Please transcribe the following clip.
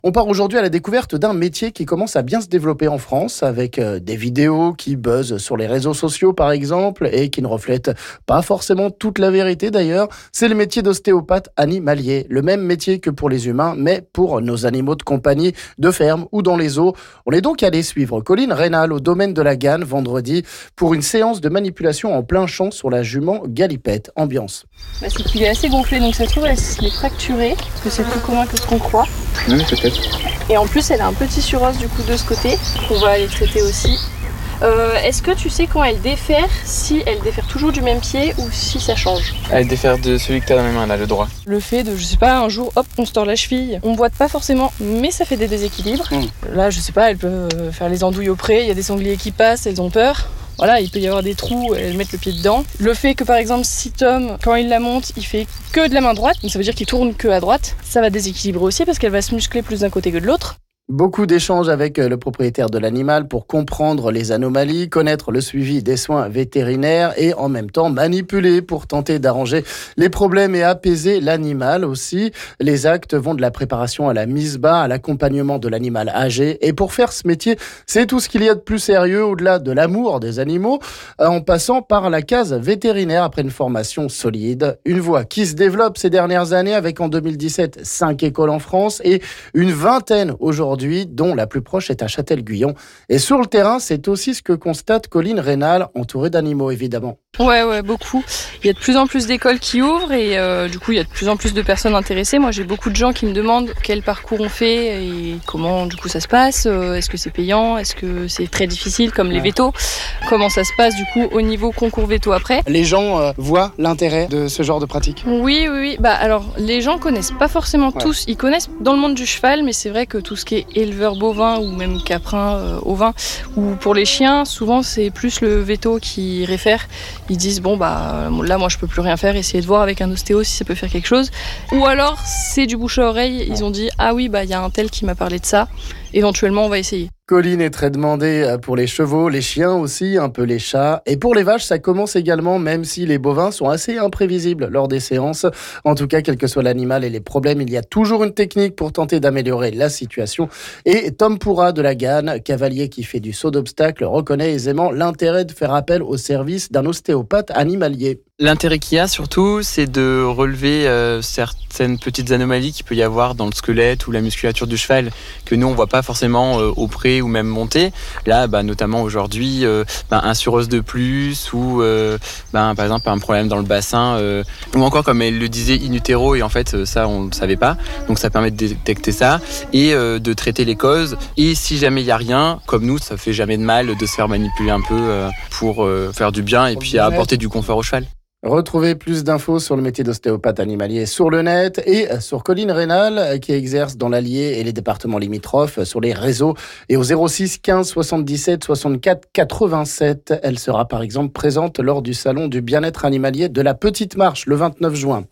On part aujourd'hui à la découverte d'un métier qui commence à bien se développer en France avec des vidéos qui buzzent sur les réseaux sociaux par exemple et qui ne reflètent pas forcément toute la vérité d'ailleurs. C'est le métier d'ostéopathe animalier, le même métier que pour les humains mais pour nos animaux de compagnie, de ferme ou dans les zoos. On est donc allé suivre Colline Rénal au domaine de la Ganne vendredi pour une séance de manipulation en plein champ sur la jument Galipette. Ambiance. C'est qu'il est assez gonflé donc ça se trouve elle est fracturée parce que c'est plus commun que ce qu'on croit. Oui, peut-être. Et en plus, elle a un petit suros du coup de ce côté qu'on va aller traiter aussi. Est-ce que tu sais quand elle défère, si elle défère toujours du même pied ou si ça change? Elle défère de celui que t'as dans les mains, là, le droit. Le fait de, je sais pas, un jour, hop, on se tord la cheville. On boite pas forcément, mais ça fait des déséquilibres. Là, je sais pas, elle peut faire les andouilles au pré, il y a des sangliers qui passent, elles ont peur. Voilà, il peut y avoir des trous, elles mettent le pied dedans. Le fait que par exemple, si Tom, quand il la monte, il fait que de la main droite, donc ça veut dire qu'il tourne que à droite, ça va déséquilibrer aussi parce qu'elle va se muscler plus d'un côté que de l'autre. Beaucoup d'échanges avec le propriétaire de l'animal pour comprendre les anomalies, connaître le suivi des soins vétérinaires et en même temps manipuler pour tenter d'arranger les problèmes et apaiser l'animal aussi. Les actes vont de la préparation à la mise bas, à l'accompagnement de l'animal âgé. Et pour faire ce métier, c'est tout ce qu'il y a de plus sérieux au-delà de l'amour des animaux, en passant par la case vétérinaire après une formation solide. Une voie qui se développe ces dernières années avec en 2017 5 écoles en France et une vingtaine aujourd'hui, dont la plus proche est à Châtel-Guyon. Et sur le terrain, c'est aussi ce que constate Colline Rénal, entourée d'animaux évidemment. Ouais, beaucoup. Il y a de plus en plus d'écoles qui ouvrent et du coup, il y a de plus en plus de personnes intéressées. Moi, j'ai beaucoup de gens qui me demandent quel parcours on fait et comment du coup ça se passe. Est-ce que c'est payant? Est-ce que c'est très difficile comme les vétos? Comment ça se passe du coup au niveau concours véto après? Les gens voient l'intérêt de ce genre de pratique? Oui. Alors, les gens connaissent pas forcément tous. Ils connaissent dans le monde du cheval, mais c'est vrai que tout ce qui est éleveur bovin ou même caprin ovin ou pour les chiens, souvent c'est plus le véto qui réfère. Ils disent là moi je peux plus rien faire, essayez de voir avec un ostéo si ça peut faire quelque chose. Ou alors c'est du bouche à oreille, ils ont dit il y a un tel qui m'a parlé de ça, éventuellement on va essayer. Colline est très demandée pour les chevaux, les chiens aussi, un peu les chats. Et pour les vaches, ça commence également, même si les bovins sont assez imprévisibles lors des séances. En tout cas, quel que soit l'animal et les problèmes, il y a toujours une technique pour tenter d'améliorer la situation. Et Tom Pourra de la Ganne, cavalier qui fait du saut d'obstacle, reconnaît aisément l'intérêt de faire appel au service d'un ostéopathe animalier. L'intérêt qu'il y a surtout, c'est de relever certaines petites anomalies qu'il peut y avoir dans le squelette ou la musculature du cheval, que nous on voit pas forcément au pré ou même monter. Là, notamment aujourd'hui, un surose de plus ou par exemple un problème dans le bassin ou encore comme elle le disait in utero et en fait ça on ne savait pas. Donc ça permet de détecter ça et de traiter les causes. Et si jamais il y a rien, comme nous, ça fait jamais de mal de se faire manipuler un peu pour faire du bien et puis apporter du confort au cheval. Retrouvez plus d'infos sur le métier d'ostéopathe animalier sur le net et sur Colline Rénal qui exerce dans l'Allier et les départements limitrophes sur les réseaux et au 06 15 77 64 87. Elle sera par exemple présente lors du salon du bien-être animalier de la Petite Marche le 29 juin.